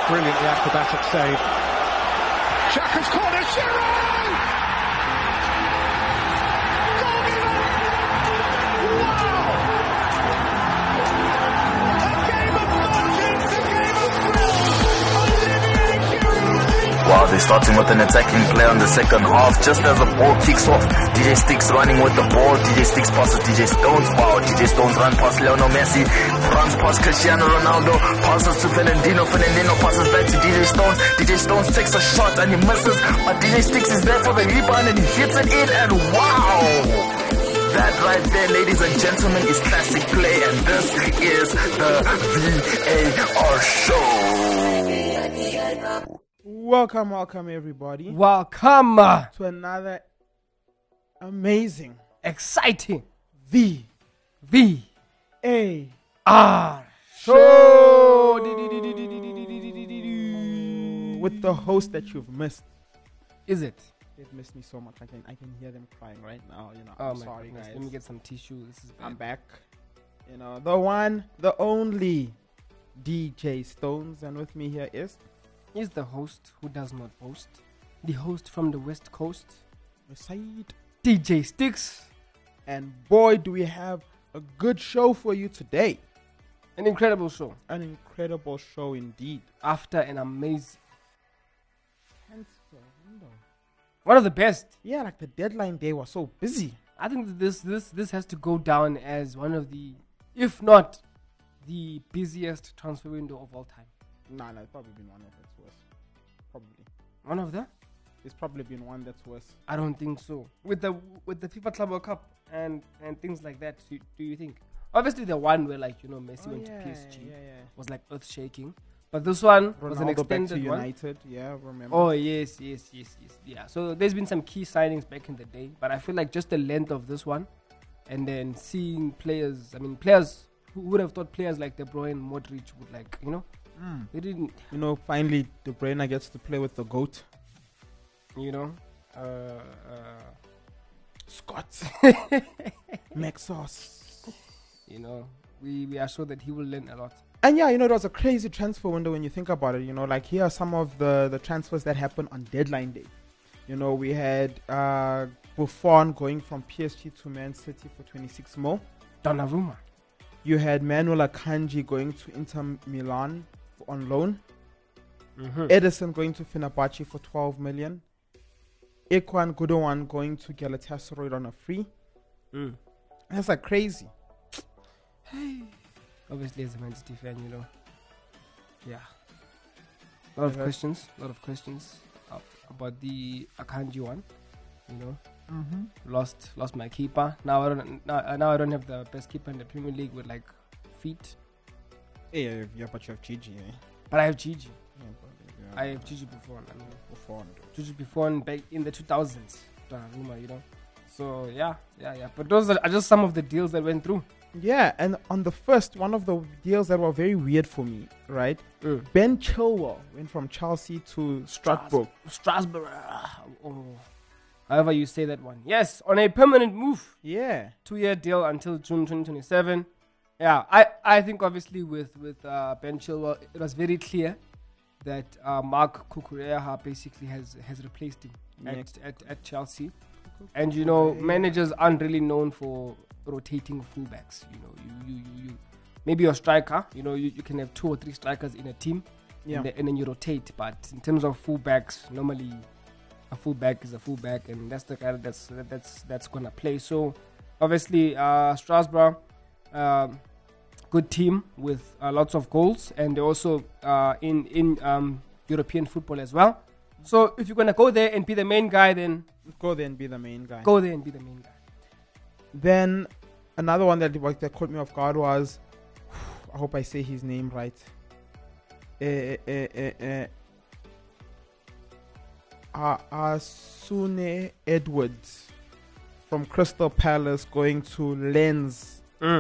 Brilliantly acrobatic save. Xhaka's corner, Giroud! Wow! A game of legends, a game of thrills. Olivier Giroud. Wow, they're starting with an attacking play on the second half. Just as the ball kicks off, DJ Sticks running with the ball. DJ Sticks passes DJ Stones. Wow, DJ Stones run past Lionel Messi. Runs past Cristiano Ronaldo. Passes to Fernandinho. Fernandinho passes back to DJ Stones. DJ Stones takes a shot and he misses. But DJ Sticks is there for the rebound and he hits it in. And wow! That right there, ladies and gentlemen, is classic play. And this is the VAR show. Welcome everybody Welcome. to another amazing Exciting. VAR Show. with the host that you've missed. Is it? They've missed me so much. I can hear them crying right now. You know, Oh I'm my sorry goodness. guys. Let me get some tissue. This is bad. I'm back. You know, the one, the only DJ Stones, and with me here is He's the host who does not boast. The host from the West Coast, Said. DJ Sticks. And boy, do we have a good show for you today. An incredible show. An incredible show indeed. After an amazing, Transfer window. one of the best. Yeah, like the deadline day was so busy. I think that this has to go down as one of the, if not the busiest transfer window of all time. Nah, it's probably been one that's worse. Probably. One of them? It's probably been one that's worse. I don't think so. With the FIFA Club World Cup and things like that, do you think? Obviously, the one where Messi went to PSG was like earth shaking, but this one was an Ronaldo extended back to one. United, yeah, remember? Oh yes, yeah. So there's been some key signings back in the day, but I feel like just the length of this one, and then seeing players. I mean, players who would have thought players like De Bruyne, Modric would they didn't. Finally, De Bruyne gets to play with the GOAT. Scott. Maxos. We are sure that he will learn a lot. And yeah, it was a crazy transfer window when you think about it. Like here are some of the transfers that happened on deadline day. We had Buffon going from PSG to Man City for 26 mil. Donnarumma. You had Manuel Akanji going to Inter Milan on loan. Mm-hmm. Edison going to Fenerbahce for 12 million. Ekwan Gudowan going to Galatasaray on a free. That's like crazy. Obviously, as a Man City fan, yeah. A lot of questions about the Akanji one. Lost my keeper. Now I don't have the best keeper in the Premier League with feet. Yeah, but you have Gigi. But I have Gigi. Yeah. I have Gigi Buffon. Buffon. Gigi Buffon back in the 2000s. Donnarumma, So yeah. But those are just some of the deals that went through. Yeah, and on the first, one of the deals that were very weird for me, right? Ben Chilwell went from Chelsea to Strasbourg. Strasbourg. However you say that one. Yes, on a permanent move. Yeah. 2-year deal until June 2027. Yeah, I think obviously with Ben Chilwell, it was very clear that Mark Cucurella basically has replaced him at Chelsea. And managers aren't really known for rotating fullbacks. You maybe your striker. You can have 2 or 3 strikers in a team, and then you rotate. But in terms of fullbacks, normally a fullback is a fullback, and that's the guy that's gonna play. So obviously Strasbourg, good team with lots of goals, and they're also in European football as well. So if you're gonna go there and be the main guy, then go there and be the main guy. Then another one that caught me off guard was, I hope I say his name right. Asune Edwards from Crystal Palace going to Lens.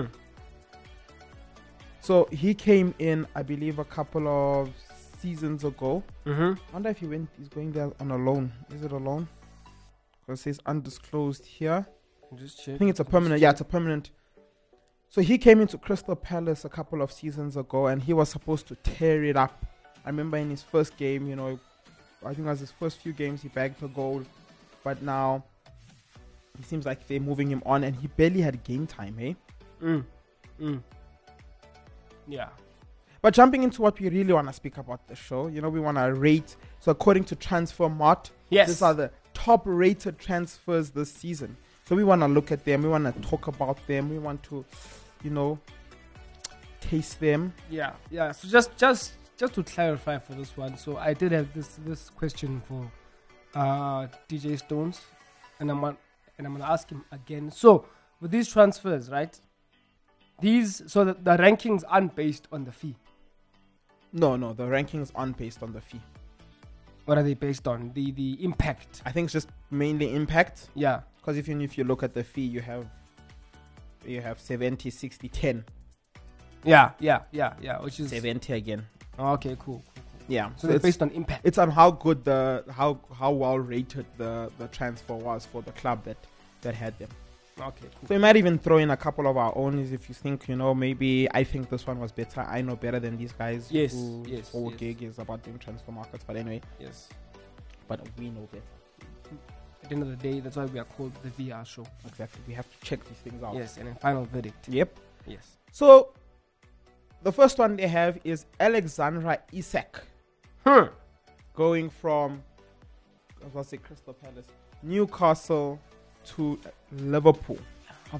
So he came in, I believe, a couple of seasons ago. I wonder if he's going there on a loan. Is it a loan? Because it says undisclosed here. Just check. I think it's a permanent. Yeah, it's a permanent. So he came into Crystal Palace a couple of seasons ago, and he was supposed to tear it up I remember in his first game, I think it was his first few games, he bagged a goal. But now, it seems like they're moving him on, and he barely had game time, eh? Yeah. But jumping into what we really want to speak about the show, we want to rate. So according to Transfermarkt, Yes. these are the top-rated transfers this season. So we want to look at them. We want to talk about them. We want to, taste them. Yeah. So just to clarify for this one, so I did have this question for DJ Stones, and I'm gonna ask him again. So with these transfers, right? The rankings aren't based on the fee. No, the rankings aren't based on the fee. What are they based on? The impact. I think it's just mainly impact. Yeah. Because even if you look at the fee, you have 70, 60, 10. Yeah. Which is 70 again. okay. Cool. Yeah. So they're it's, based on impact. it's on how good how well rated the transfer was for the club that had them. Okay. Cool. So we might even throw in a couple of our own if you think, maybe I think this one was better. I know better than these guys. Yes, whose yes, whole yes. gig is about doing transfer markets. But anyway, Yes. but we know better. At the end of the day, that's why we are called the VR show. Exactly. We have to check these things out. Yes, and a final verdict. Yep. Yes. So the first one they have is Alexandra Isak going from, I was going to say Crystal Palace, Newcastle to Liverpool of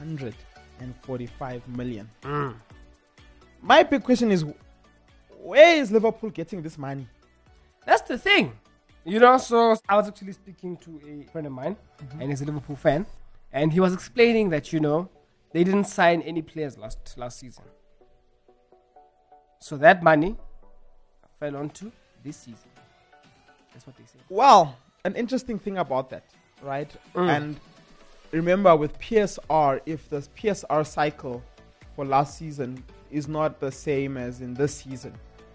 145 million. My big question is, where is Liverpool getting this money? That's the thing. So I was actually speaking to a friend of mine, and he's a Liverpool fan, and he was explaining that, they didn't sign any players last season. So that money fell onto this season. That's what they say. Well, an interesting thing about that, right? And remember with PSR, if the PSR cycle for last season is not the same as in this season,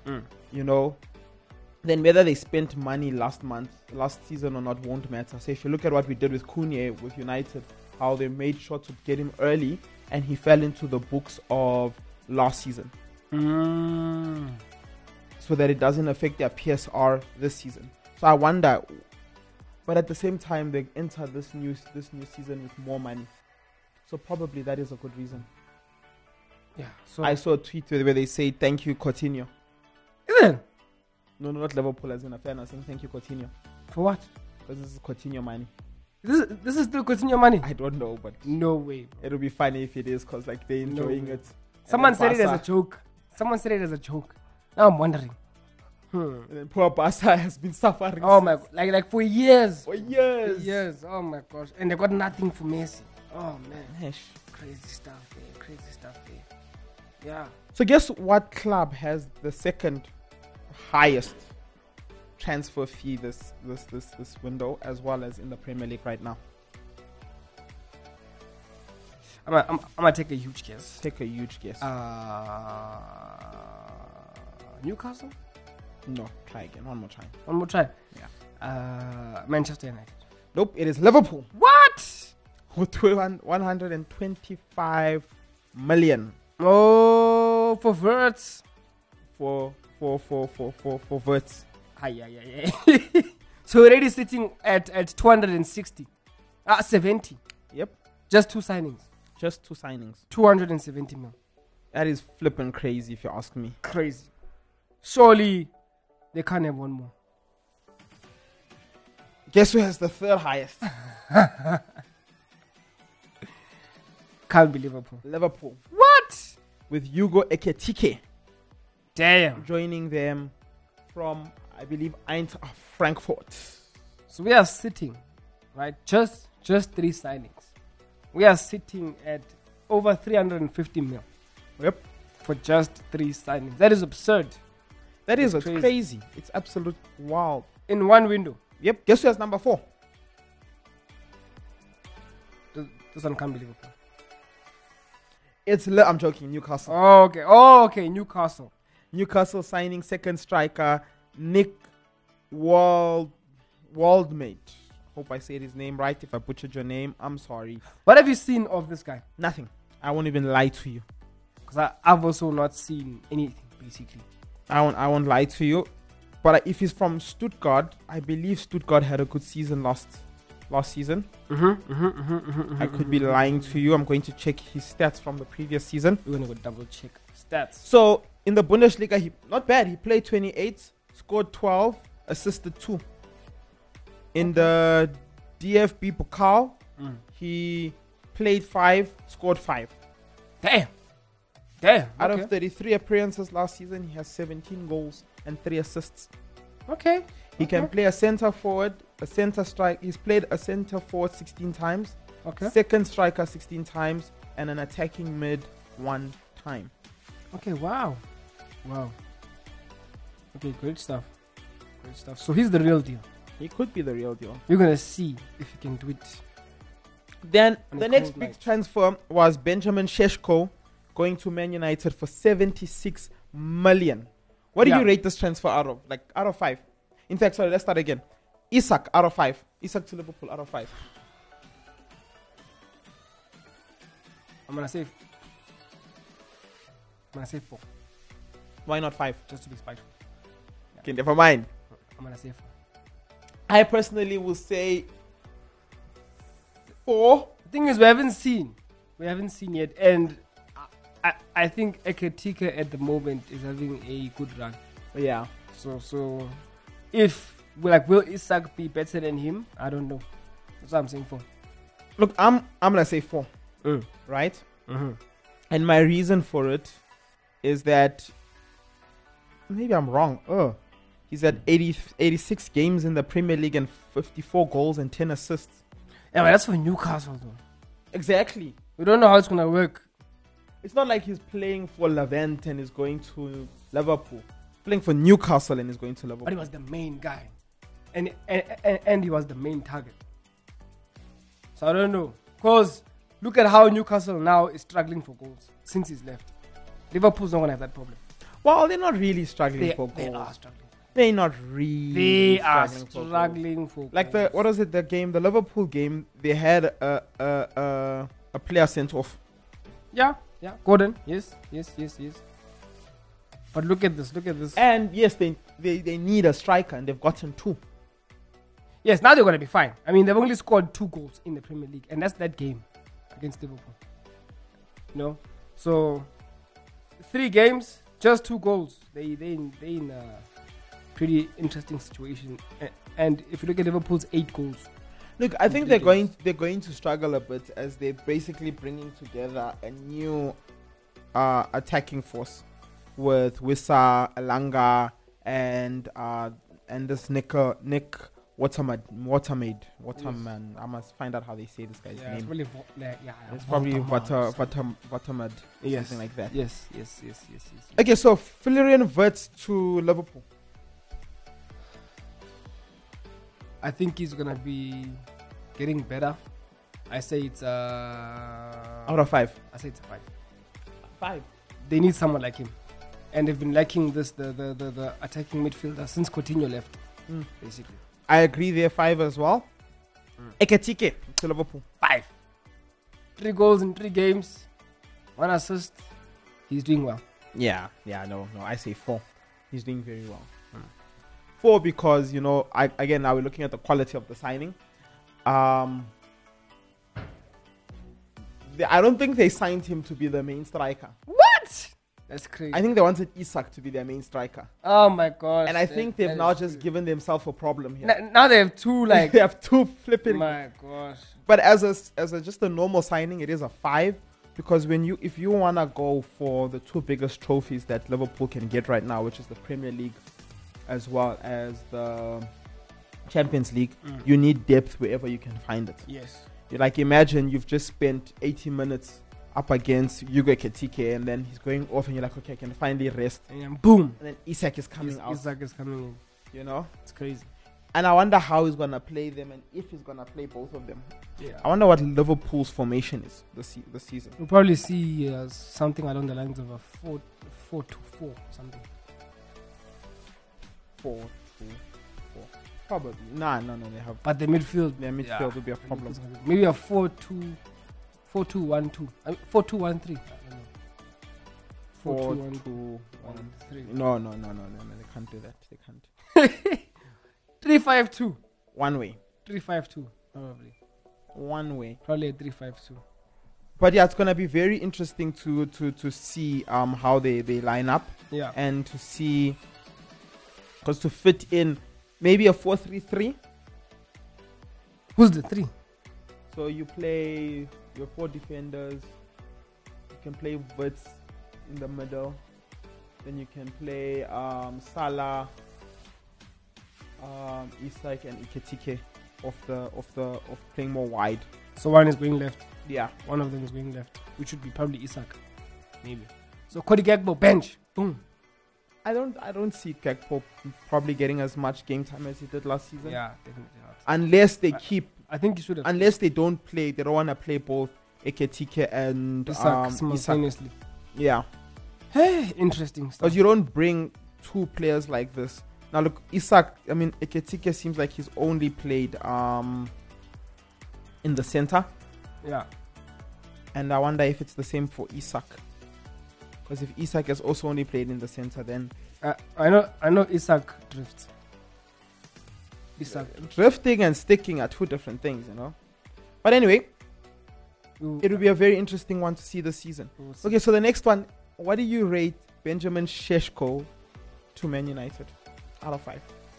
then whether they spent money last season or not won't matter. So if you look at what we did with Cunha with United, how they made sure to get him early and he fell into the books of last season. So that it doesn't affect their PSR this season. So I wonder, but at the same time they enter this new season with more money. So probably that is a good reason. Yeah. So I saw a tweet where they say thank you Coutinho. Is it? No, not Liverpool as in a fan. I'm saying thank you Coutinho. For what? Because this is Coutinho money. This is still continuing money. I don't know, but No way. Bro. it'll be funny if it is because they're enjoying way. it. Someone And said it as a Barca- joke. Now I'm wondering. And then poor Barca has been suffering. Oh my, like for years. For years. Years. Oh my gosh. And they got nothing for Messi. Oh man. Yeesh. Crazy stuff there. Yeah. So guess what club has the second highest transfer fee this window, as well as in the Premier League right now? I'm gonna take a huge guess. Take a huge guess. Newcastle? No, try again. One more time. One more try. Yeah. Manchester United. Nope, it is Liverpool What? with 125 million Oh, for Verts. for Verts. Aye. So already sitting at 260. 70. Yep, Just two signings. just 2 signings. 270 mil. That is flipping crazy if you ask me. Crazy. Surely they can't have one more. Guess who has the third highest? Can't be Liverpool. Liverpool What? with Hugo Ekitike Damn. joining them from, I believe, Eintracht Frankfurt. So we are sitting, right? Just 3 signings. We are sitting at over 350 mil Yep, for just 3 signings. That is absurd. that is It's it's crazy. crazy. It's absolute wild. In one window. Yep, guess who has number 4? This one can't be Liverpool. I'm joking, Newcastle. Oh, okay. Newcastle. Newcastle signing second striker Nick Waldmate. Hope I said his name right. If I butchered your name, I'm sorry. What have you seen of this guy? Nothing. I won't even lie to you. Because I've also not seen anything, basically. I won't lie to you. But if he's from Stuttgart, I believe Stuttgart had a good season last season. I could be lying to you. I'm going to check his stats from the previous season. We're gonna go double check stats. So in the Bundesliga, he not bad. He played 28, scored 12, assisted 2. In the DFB Pokal, he played 5, scored 5. Damn. Out Okay. of 33 appearances last season, he has 17 goals and 3 assists. Okay. He can play a center forward, a center strike. He's played a center forward 16 times, Okay. second striker 16 times, and an attacking mid 1 time. Okay. Wow. Okay. Great stuff. So he's the real deal. He could be the real deal. We're gonna see if he can do it. Then On the a next cold big night. transfer was Benjamin Šeško going to Man United for 76 million. What do Yeah. you rate this transfer out of? Like out of 5? In fact, sorry, let's start again. Isak out of 5. Isak to Liverpool out of 5. I'm gonna say 4, Why not 5? just to be spiteful. Okay, never mind. I'm gonna say 4. I personally will say 4. The thing is, we haven't seen yet, and I think Ekitike at the moment is having a good run. Yeah. So if will Isak be better than him? I don't know. That's what I'm saying 4. Look, I'm gonna say 4. Right? And my reason for it is that maybe I'm wrong. He's at 86 games in the Premier League and 54 goals and 10 assists. Yeah, but that's for Newcastle though. Exactly. We don't know how it's gonna work. It's not like he's playing for Levante and is going to Liverpool. Playing for Newcastle and is going to Liverpool. But he was the main guy, and he was the main target. So I don't know, cause look at how Newcastle now is struggling for goals since he's left. Liverpool's not gonna have that problem. Well, they're not really struggling They for goals. are struggling. They're not really They are struggling for goals. struggling for Like goals. the Liverpool game, they had a player sent off. Yeah, Gordon. Yes. But look at this. And yes, they need a striker and they've gotten 2. Yes, now they're gonna be fine. I mean, they've only scored 2 goals in the Premier League, and that's that game against Liverpool. So 3 games, just 2 goals. They in a pretty interesting situation. And if you look at Liverpool's 8 goals, Look, I think they're going to struggle a bit as they're basically bringing together a new attacking force with Wissa, Alanga, and this Nick Waterman. I must find out how they say this guy's yeah, it's name. really It's probably Waterman. Waterman, Yes. something like that. Yes. Okay, so Florian Wirtz to Liverpool. I think he's gonna be getting better. I say it's Out of 5. I say it's a 5. 5. They need someone like him, and they've been lacking the attacking midfielder since Coutinho left. Basically, I agree there, 5 as well. Ekitike to Liverpool. 5. 3 goals in 3 games, 1 assist. He's doing well. Yeah, no, I say 4. He's doing very well. 4 because, now we're looking at the quality of the signing. I don't think they signed him to be the main striker. What? That's crazy. I think they wanted Isak to be their main striker. Oh my god! And I think they've now just given themselves a problem here. Now they have 2 like. They have 2 flipping. My gosh. But as a just a normal signing, it is a 5 because if you wanna go for the 2 biggest trophies that Liverpool can get right now, which is the Premier League as well as the Champions League, you need depth wherever you can find it. Yes. Like imagine you've just spent 80 minutes up against Hugo Ekitike and then he's going off and you're like, okay, I can finally rest. And then boom. And then Isak is coming out. Isak is coming in. It's crazy. And I wonder how he's going to play them and if he's going to play both of them. Yeah. I wonder what Liverpool's formation is this season. We'll probably see something along the lines of a 4-2-4 something. 4-2-4. Probably. No, they have. But the midfield. Their midfield will be a problem. Maybe a 4-2-1-2. 4-2-1-3. I don't know. 4-2-1-3. 3. No. They can't do that. They can't. 3-5-2. One way. 3-5-2. Probably. One way. Probably a 3-5-2. But yeah, it's gonna be very interesting to see how they line up Yeah. and to see, because to fit in maybe a 4-3-3. Who's the 3? So you play your 4 defenders. You can play Wits in the middle. Then you can play Salah, Isak, and Ekitike of playing more wide. So one is going left. Yeah. One of them is going left, which would be probably Isak, maybe. So Cody Gakpo bench. Boom. I don't see Gakpo probably getting as much game time as he did last season. Yeah, definitely not. Unless they keep, I think he should have. unless they don't want to play both Ekitike and Isak Isak. simultaneously. Yeah. Hey, interesting stuff. Because you don't bring 2 players like this. Now look, Ekitike seems like he's only played in the center. Yeah. And I wonder if it's the same for Isak. Because if Isak has also only played in the center, then I know Isak drifts. Isak. drifting and sticking are 2 different things, you know. But anyway, it will be a very interesting one to see this season. We'll see. Okay, so the next one, what do you rate Benjamin Šeško to Man United out of 5?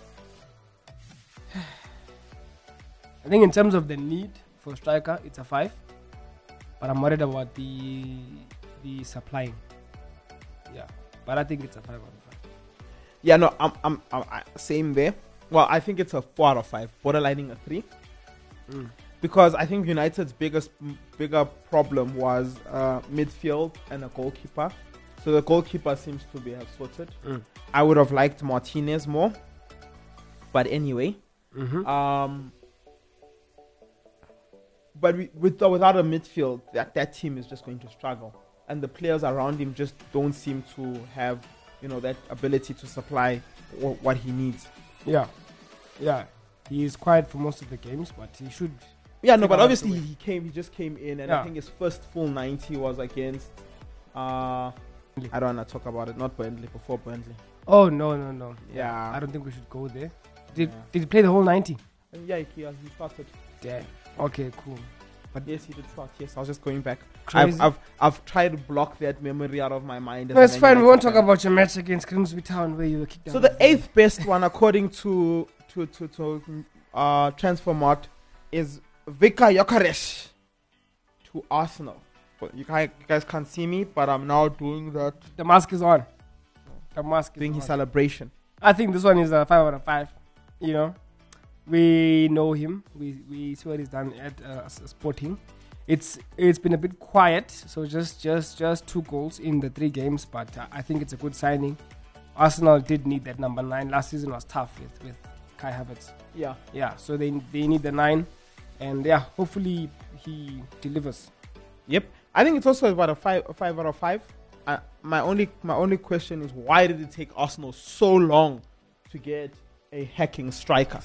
I think in terms of the need for a striker, it's a 5. But I'm worried about the supplying. Yeah, but I think it's a 5 out of 5. Yeah, no, I'm same there. Well, I think it's a 4 out of 5, borderlining a 3. Because I think United's bigger problem was midfield and a goalkeeper. So the goalkeeper seems to have sorted. I would have liked Martinez more. But anyway. But without a midfield, that team is just going to struggle. And the players around him just don't seem to have, that ability to supply what he needs. Yeah. He is quiet for most of the games, but he should. Yeah, no, but figure out obviously the way. he just came in, and Yeah. I think his first full 90 was against. I don't want to talk about it. Not Burnley, before Burnley. Oh no. Yeah. I don't think we should go there. Did he play the whole 90? Yeah, he started. Damn. Okay, cool. But yes, he did start. Yes, I was just going back. Crazy. I've tried to block that memory out of my mind. as No, it's a Man fine. We United won't talk fan. about your match against Grimsby Town where you were kicked out. So the 8th best one, according to Transfermarkt, is Vika Gyökeres to Arsenal. But you guys can't see me, but I'm now doing that, The mask is on. The mask is doing on. his celebration. I think this one is a 5 out of 5. We know him. We see what he's done at Sporting. It's been a bit quiet, so just 2 goals in the 3 games, but I think it's a good signing. Arsenal did need that number 9. Last season was tough with Kai Havertz. Yeah. So they need the 9, and yeah, hopefully he delivers. Yep. I think it's also about a 5 out of 5. My only question is, why did it take Arsenal so long to get a hacking striker?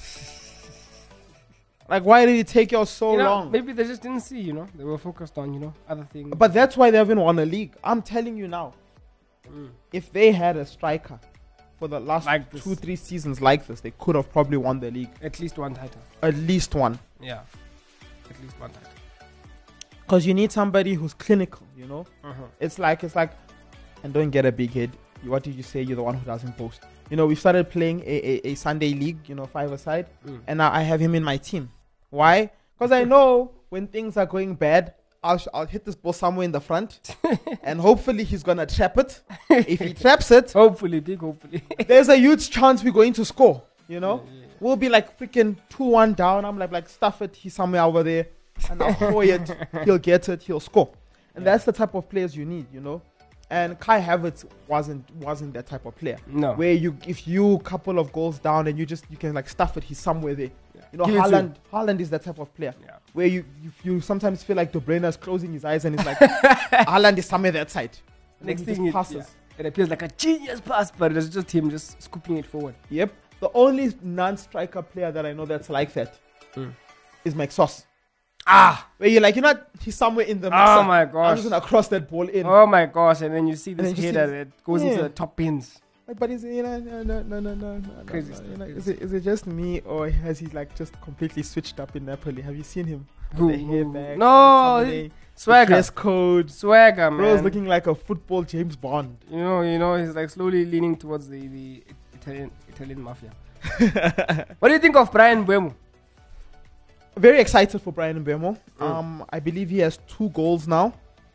Like, why did it take you so long? Maybe they just didn't see. They were focused on other things. But that's why they haven't won a league. I'm telling you now. If they had a striker for the last Like this. 2-3 seasons like this, they could have probably won the league. At least one title. At least one. Yeah. At least one title. Because you need somebody who's clinical, Uh-huh. It's like, and don't get a big head. What did you say? You're the one who doesn't boast. We started playing a Sunday league, 5-a-side, and now I have him in my team. Why? Because I know when things are going bad, I'll hit this ball somewhere in the front, and hopefully he's gonna trap it. If he traps it, Hopefully. there's a huge chance we're going to score. We'll be like freaking 2-1 down. I'm like stuff it. He's somewhere over there, and I'll throw it. He'll get it. He'll score. And that's the type of players you need. And Kai Havertz wasn't that type of player. No. Where if you couple of goals down and you can like stuff it, he's somewhere there. Give it to Haaland is that type of player. Yeah. Where you sometimes feel like De Bruyne is closing his eyes and it's like Haaland is somewhere that side. And Next then he thing just passes. it appears like a genius pass, but it's just him just scooping it forward. Yep. The only non-striker player that I know that's like that is Mike Sauce. where you're like, you know what? He's somewhere in the mixer. Oh my I'm gosh. just gonna cross that ball in. Oh my gosh. And then you see then this you see header this- that goes into Yeah. the top pins. But is it, you know, no. Crazy no, stuff, you know, crazy is it just me, or has he like just completely switched up in Napoli? Have you seen him? Who- With the hair who- back, No, McTominay, the Swagger. dress code. Swagger, man. Bro's looking like a football James Bond. You know, he's like slowly leaning towards the Italian mafia. What do you think of Brian Buemo? Very excited for Brian Mbeumo. Mm. I believe he has 2 goals now.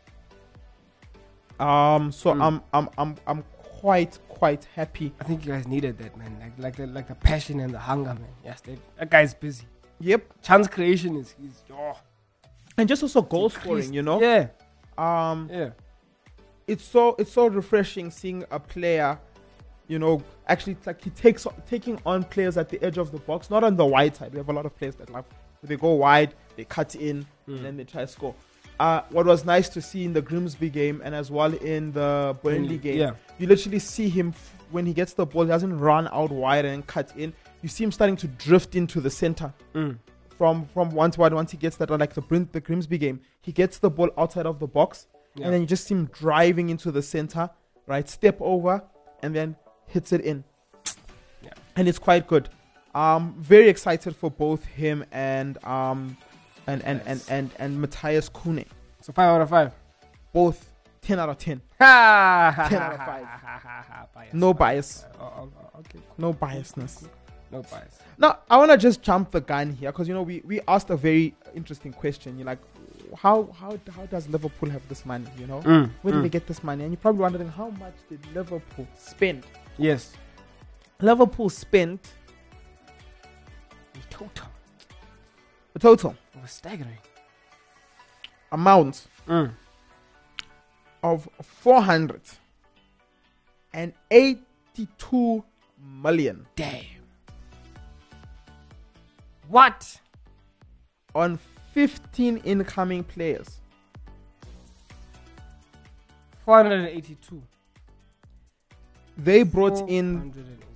So I'm quite happy. I think you guys needed that, man. Like the passion and the hunger, man. Yes, that guy's busy. Yep. Chance creation is And just also goal increased. scoring, you know. Yeah, Yeah. yeah. It's so refreshing seeing a player, you know, actually like taking on players at the edge of the box, not on the wide side. We have a lot of players that they go wide, they cut in, and then they try to score. What was nice to see in the Grimsby game and as well in the Burnley game, Yeah. you literally see him when he gets the ball, he doesn't run out wide and cut in. You see him starting to drift into the center. From one to one. Once he gets that, like the Grimsby game, he gets the ball outside of the box, Yeah. and then you just see him driving into the center, right? Step over, and then hits it in. Yeah. And it's quite good. Very excited for both him and Matthias Kune. So 5 out of 5. Both 10 out of 10. 10 out of 5. No bias. Okay. No biasness. No bias. Now, I want to just jump the gun here because, you know, we asked a very interesting question. You're like, how does Liverpool have this money, you know? Where did they get this money? And you're probably wondering, how much did Liverpool spend? Yes. Liverpool spent Total. a total It was staggering. amount of 482 million Damn. What? on 15 incoming players. 482. They brought in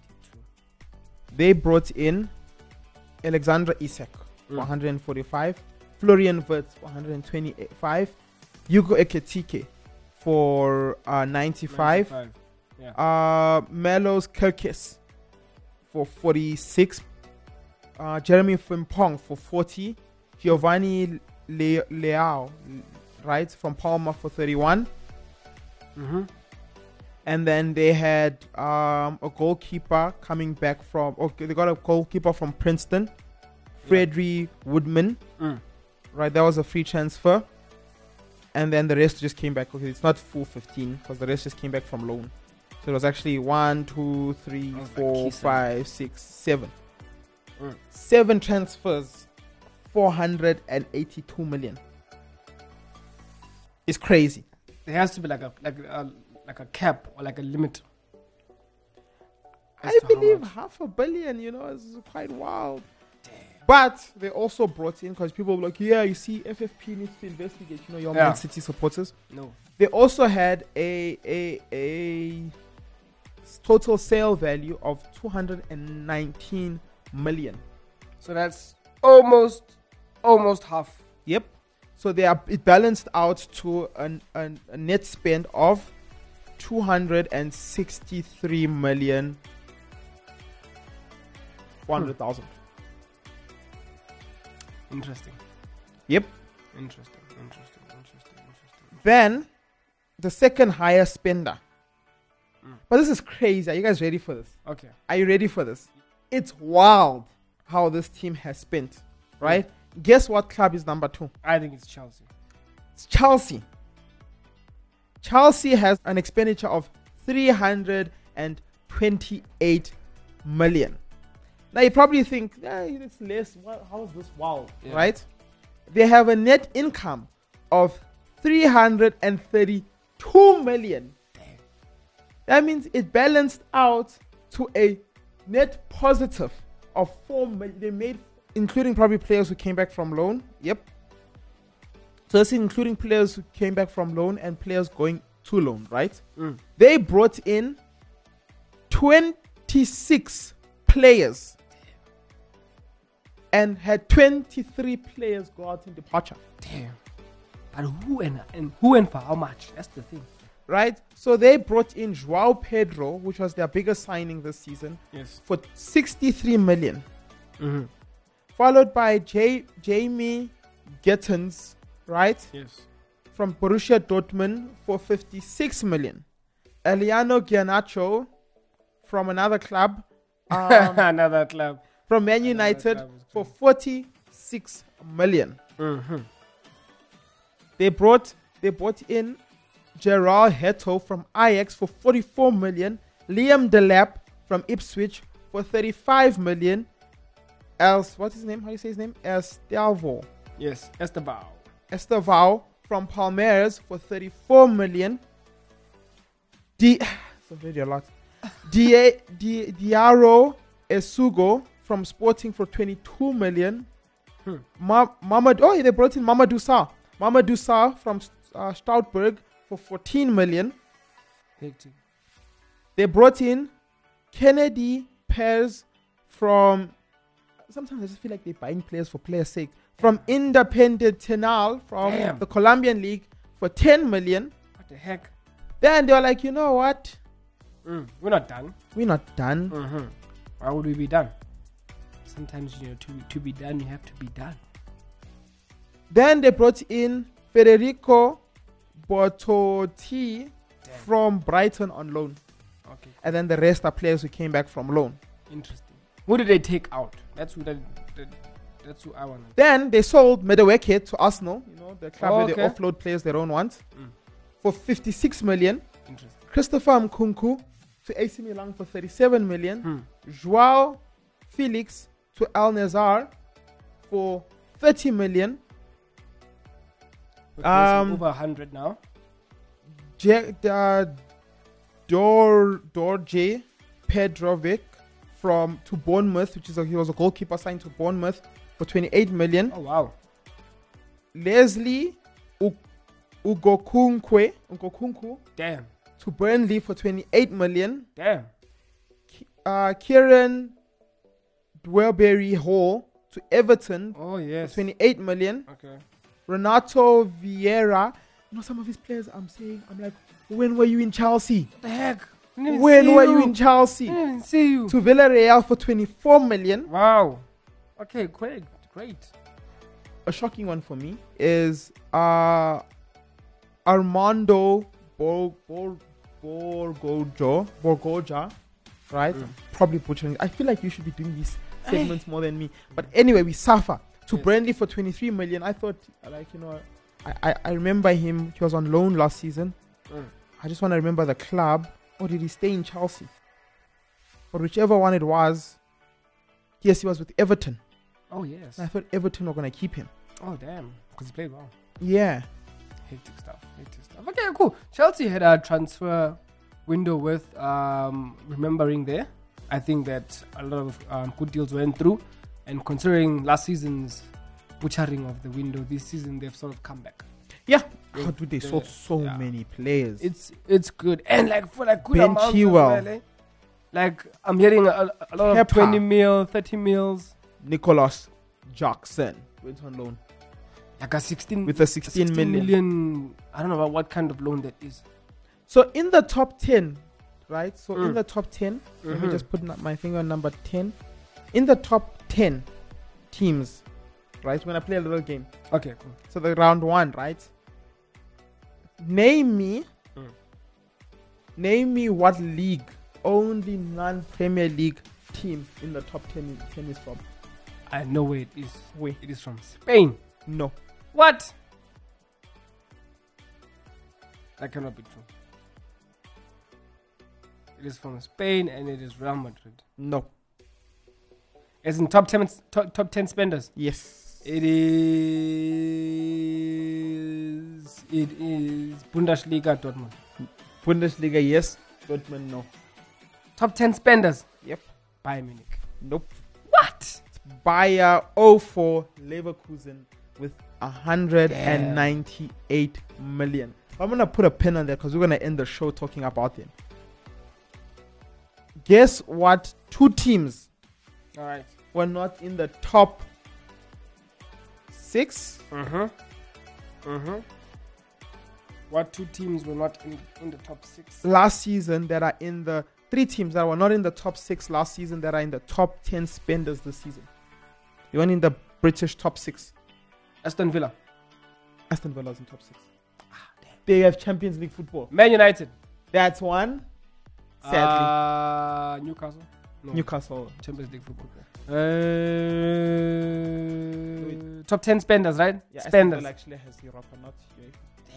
482. Alexander Isak, 145, Florian Wirtz, 125, Hugo Ekitike for 95, Yeah. Melos Kirkis for 46, Jeremy Frimpong for 40, Giovanni Leao, right, from Palma for 31. And then they had a goalkeeper coming back from... Okay, they got a goalkeeper from Princeton, Fredry Woodman. Right, that was a free transfer. And then the rest just came back. Okay, it's not full 15 because the rest just came back from loan. So it was actually 1, 2, 3, That was 4, like key 5, 6, 7. Mm. 7 transfers, 482 million. It's crazy. There has to be like a cap or like a limit. as I to how believe much. 500 million, you know, is quite wild. But they also brought in, because people were like, yeah, you see, FFP needs to investigate, you know, your Yeah. Man City supporters. No. They also had a total sale value of 219 million. So that's almost half. Yep. So it balanced out to a net spend of 263 million 400,000. Interesting. Yep. Interesting. Then the second highest spender. But this is crazy. Are you guys ready for this? Okay. Are you ready for this? It's wild how this team has spent, right? Guess what club is number 2? I think it's Chelsea. It's Chelsea. Chelsea has an expenditure of 328 million. Now you probably think, it's less. How is this wild, Yeah. right? They have a net income of 332 million. That means it balanced out to a net positive of 4 million. They made, including probably players who came back from loan. Yep. So that's including players who came back from loan and players going to loan, right? They brought in 26 players and had 23 players go out in departure. Damn. But who and for how much? That's the thing. Right? So they brought in Joao Pedro, which was their biggest signing this season, Yes. for 63 million. Mm-hmm. Followed by Jamie Gittins, right? Yes. From Borussia Dortmund for 56 million. Eliano Giannacho from another club, Another club. from Man Another United club is for 46 million. Mm-hmm. They brought in Gerard Heto from Ajax for 44 million. Liam Delap from Ipswich for 35 million. What's his name? How do you say his name? Estevao. Yes. Estebao. Estevao from Palmeiras for 34 million. So very a lot. Diaro Esugo from Sporting for 22 million. They brought in Mamadou Sarr. Mamadou Sarr from Stoutberg for 14 million. Hectic. They brought in Kennedy Perez from... Sometimes I just feel like they're buying players for players' sake. From Independiente from Damn. the Colombian League for 10 million. What the heck? Then they were like, you know what? We're not done. We're not done. Mm-hmm. Why would we be done? Sometimes, to be done, you have to be done. Then they brought in Federico Bortotti from Brighton on loan. Okay. And then the rest are players who came back from loan. Interesting. Who did they take out? That's who I want to. Then they sold Medeweke to Arsenal, the club where they Okay. offload players they don't want, for 56 million. Interesting. Christopher Mkunku to AC Milan for 37 million. Joao Felix to Al Nazar for 30 million. Over 100 now. Dorje Pedrovic to Bournemouth, he was a goalkeeper signed to Bournemouth for 28 million. Oh wow. Leslie Ugokunku Damn. to Burnley for 28 million. Damn. Kieran Dwelberry Hall to Everton Oh yes. for 28 million. Okay. Renato Vieira. Some of his players I'm like, when were you in Chelsea? What the heck? When were you in Chelsea? I didn't see you. To Villarreal for 24 million. Wow. Okay, great. A shocking one for me is Armando Borgoja, right? Probably butchering. I feel like you should be doing these segments more than me. But anyway, we suffer. To Burnley for 23 million. I thought, I remember him. He was on loan last season. I just want to remember the club. Or did he stay in Chelsea? But whichever one it was, yes, he was with Everton. Oh yes. And I thought Everton were going to keep him. Oh damn. Because he played well. Yeah. Hectic stuff. Okay, cool. Chelsea had a transfer window with remembering there. I think that a lot of good deals went through. And considering last season's butchering of the window, this season they've sort of come back. Yeah. How do they sold so many players? It's good. And for good Ben amounts Chilwell. as well, eh? I'm hearing a lot of Kepa. 20 mil, 30 mils. Nicholas Jackson went on loan Like a 16 with a 16 million. I don't know what kind of loan that is. So in the top 10, right? So in the top 10, let me just put my finger on number 10. In the top 10 teams, right? We're going to play a little game. Okay, cool. So the round one, right? Name me what league only non-Premier League team in the top 10 is from. I know where it is. Where? It is from Spain. No. What? That cannot be true. It is from Spain and it is Real Madrid. No. As in top 10 spenders. Yes. It is Bundesliga Dortmund. Bundesliga, yes. Dortmund, no. Top 10 spenders. Yep. Bayern Munich. Nope. What? Bayer 04 Leverkusen with 198 million. I'm going to put a pin on that because we're going to end the show talking about them. Guess what? Two teams All right. were not in the top 6. What 2 teams were not in the top 6? Last season that are in the 3 teams that were not in the top 6 last season that are in the top 10 spenders this season. You weren't in the British top 6. Aston Villa. Aston Villa's in top 6. They have Champions League football. Man United. That's one. Sadly. Newcastle. No. Newcastle. Champions League football. Top 10 spenders, right? Yeah, Aston Spenders. Villa actually has Europa, not UEFA.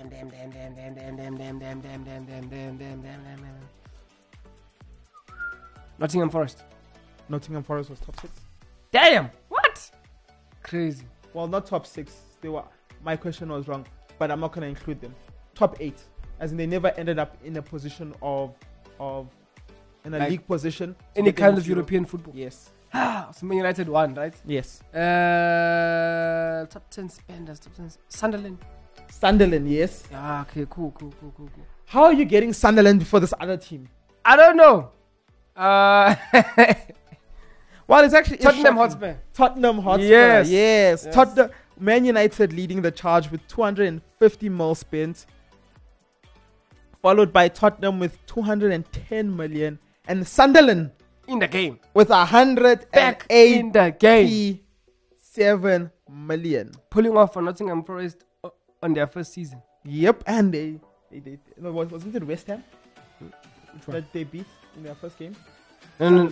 Damn. Nottingham Forest. Nottingham Forest was top 6. Damn. What? Crazy. Well, not top 6. They were. My question was wrong, but I'm not going to include them. Top 8, as in they never ended up in a position of in a Like league position. Any But they kind moved of European football. Yes. So Man United won, right? Yes. Top 10 spenders. Top 10. Sunderland. Sunderland, yes. Yeah, okay, cool. How are you getting Sunderland before this other team? I don't know. Well, it's actually Tottenham shocking. Hotspur. Tottenham Hotspur. Yes. Yes. Yes. Tottenham. Man United leading the charge with 250 mil spent, followed by Tottenham with 210 million, and Sunderland In the game. with Back in 187 the game. million. Pulling off for Nottingham Forest on their first season. Yep, and they no, wasn't it West Ham one? that they beat in their first game? No.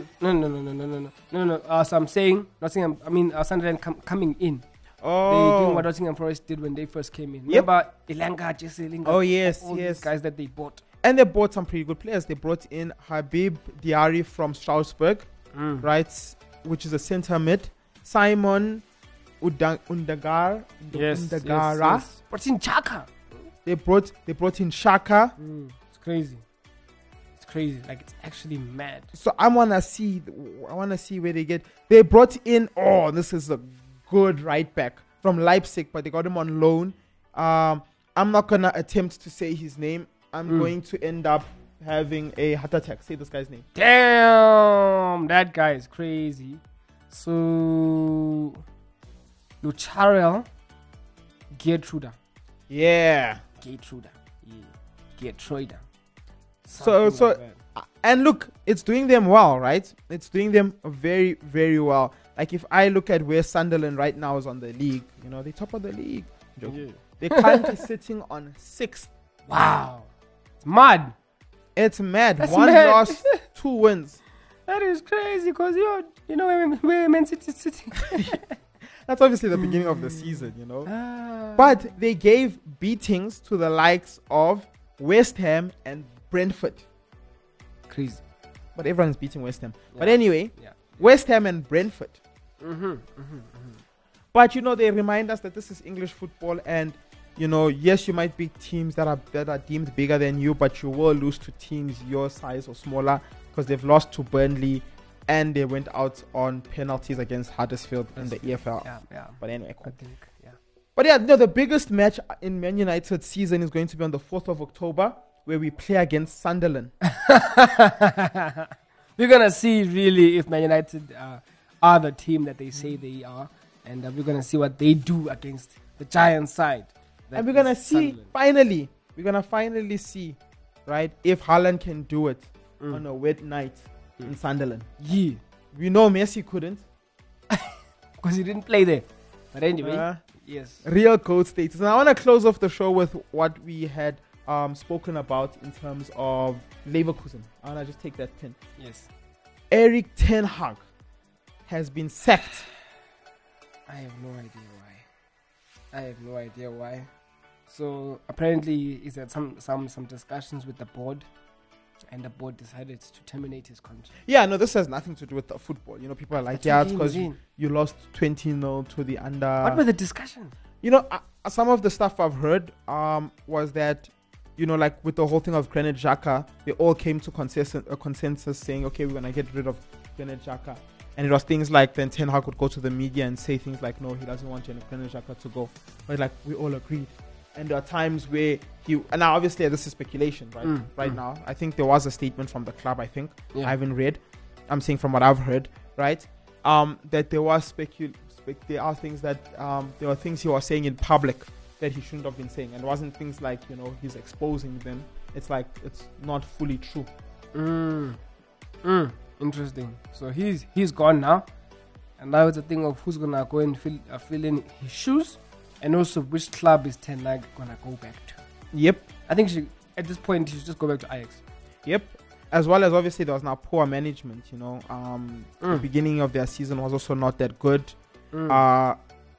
So I'm saying Sunderland coming in. They doing what Nottingham Forest did when they first came in. Yep. Remember Elanga, Jesse Lingard? Oh, yes, all yes. these guys that they bought. And they bought some pretty good players. They brought in Habib Diarry from Strasbourg, right, which is a centre mid. Simon Undagara. Yes. But in Chaka. They brought in Shaka. It's crazy. Like, it's actually mad. So I wanna see where they get. They brought in. Oh, this is a good right back from Leipzig, but they got him on loan. I'm not gonna attempt to say his name. I'm going to end up having a heart attack. Say this guy's name. Damn, that guy is crazy. So, Lucharel Gertruda. Yeah. Gertruda. So and look, it's doing them well, right? It's doing them very, very well. Like if I look at where Sunderland right now is on the league, they're top of the league. Yeah. They're currently sitting on 6th. Wow. It's mad. It's mad. That's 1 mad. loss, 2 wins. That is crazy because you know where Man City is sitting. That's obviously the beginning of the season, Ah. But they gave beatings to the likes of West Ham and Brentford. Crazy. But everyone's beating West Ham. Yeah. But anyway, Yeah. West Ham and Brentford. But they remind us that this is English football, and yes, you might beat teams that are deemed bigger than you, but you will lose to teams your size or smaller because they've lost to Burnley and they went out on penalties against Huddersfield in the EFL. Yeah. But anyway, cool. I think, yeah. But the biggest match in Man United's season is going to be on the 4th of October, where we play against Sunderland. We're going to see really if Man United are the team that they say they are. And we're going to see what they do against the giant side. And we're going to see, finally see, right, if Haaland can do it on a wet night in Sunderland. Yeah. We know Messi couldn't. Because he didn't play there. But anyway, yes. Real goat status. And I want to close off the show with what we had spoken about in terms of Leverkusen. I want to just take that pin. Yes. Erik ten Hag has been sacked. I have no idea why. So apparently he's had some discussions with the board, and the board decided to terminate his contract. Yeah, no, this has nothing to do with the football. People are like, it's because you lost 20-0 to the under. What were the discussions? Some of the stuff I've heard was that, like with the whole thing of Granit Xhaka, they all came to a consensus saying, okay, we're going to get rid of Granit Xhaka. And it was things like then Ten Hag would go to the media and say things like, no, he doesn't want Granit Xhaka to go. But like, we all agreed. And there are times where and now obviously this is speculation, right? Now. I think there was a statement from the club, I haven't read. I'm saying from what I've heard, right? That there was disrespect. There are things that there were things he was saying in public that he shouldn't have been saying, and it wasn't things like he's exposing them. It's like it's not fully true. Interesting. So he's gone now, and now it's a thing of who's gonna go and fill in his shoes, and also which club is Ten Hag gonna go back to. Yep. I think at this point he should just go back to Ajax. Yep. As well as obviously there was now poor management. The beginning of their season was also not that good. Gosh.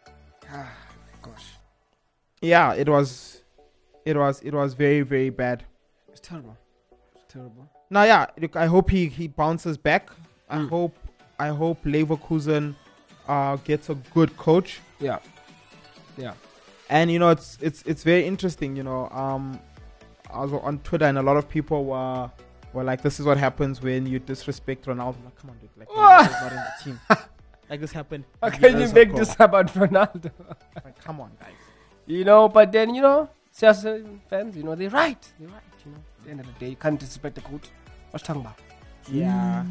Yeah, it was very, very bad. It's terrible. Now, yeah, look, I hope he bounces back. I hope Leverkusen gets a good coach. Yeah. And it's very interesting. I was on Twitter and a lot of people were like, "This is what happens when you disrespect Ronaldo." I'm like, come on, dude. Like, Ronaldo's not in the team. Like this happened. How can you years make ago. this about Ronaldo? Like, come on, guys. But then Chelsea fans, they're right. At the end of the day, you can't disrespect the coach. What's talking about? Yeah.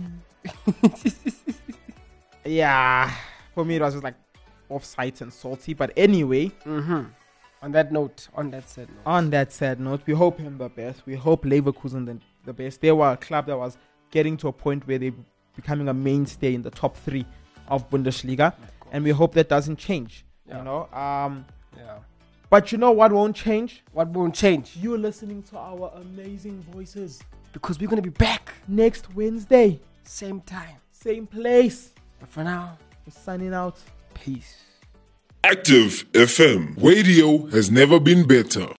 Yeah. For me, it was just like offside and salty. But anyway, On that sad note, we hope him the best. We hope Leverkusen the best. They were a club that was getting to a point where they're becoming a mainstay in the top 3 of Bundesliga. And we hope that doesn't change. Yeah. But you know what won't change? What won't change? You're listening to our amazing voices Because we're going to be back. next Wednesday. Same time. Same place. But for now, We're signing out. peace. Active FM. Radio has never been better.